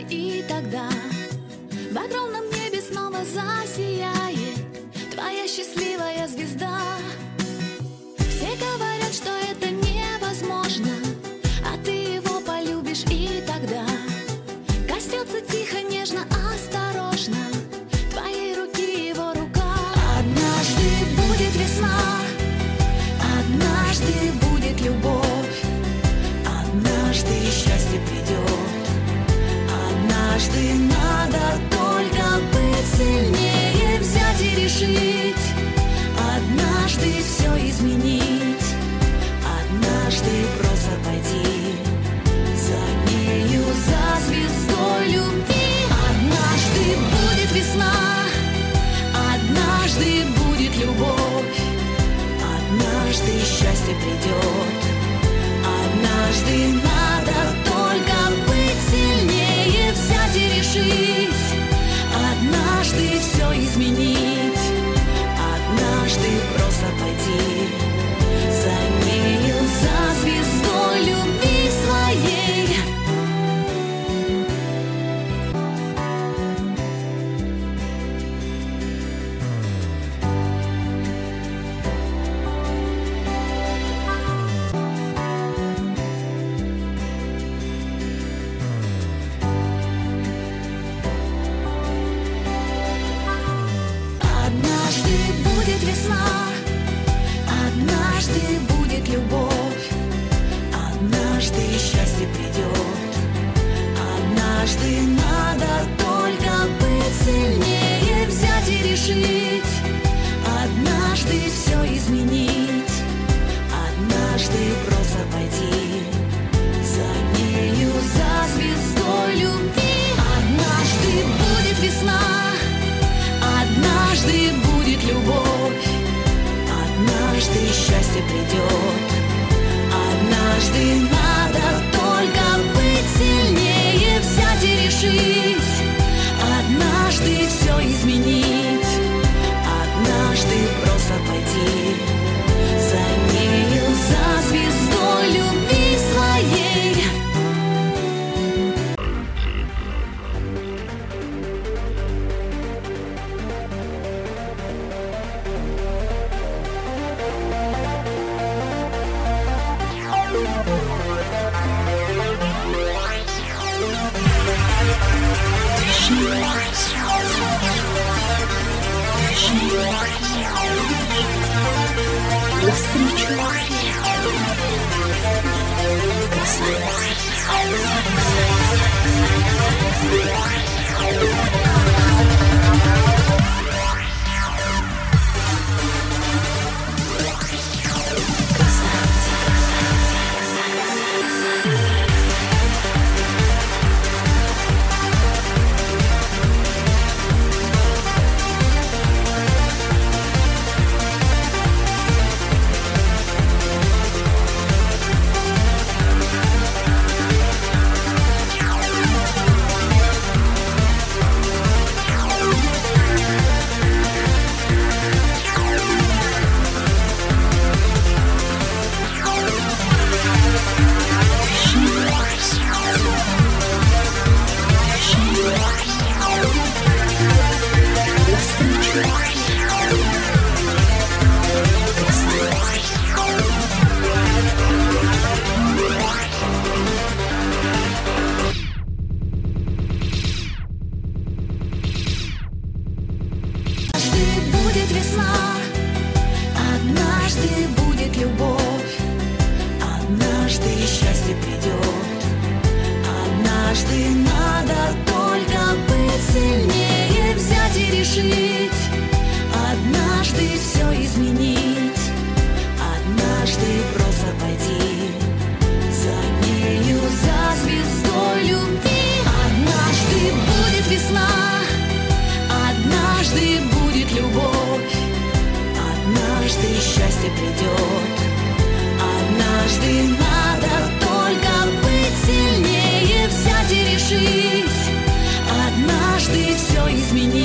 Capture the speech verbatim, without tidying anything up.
и тогда в огромном небе снова засияет твоя счастливая звезда. Все говорят, что это невозможно, а ты его полюбишь и тогда коснется тихо, нежно, осторожно твоей руки его рука. Однажды будет весна, однажды будет любовь, однажды счастье придет, однажды надо только быть сильнее, взять и решить, однажды все изменить, однажды просто пойти за нею, за звездой любви. Однажды будет весна, однажды будет любовь, однажды счастье придет, однажды надо только быть сильнее, взять и решить, однажды все изменить, однажды просто пойти за нею, за звездой любви своей. Однажды будет весна, однажды будет любовь, однажды счастье придет, однажды надо только быть сильнее, взять и решить, однажды все изменить, однажды просто пойти за нею, за звездой любви. Однажды будет весна, однажды будет любовь, однажды счастье придет, однажды надо только быть сильнее, взять и решить, однажды все изменить, однажды просто пойти за нею, за звездой любви своей. Счастье придет, однажды надо только быть сильнее, взять и решить, однажды все изменить.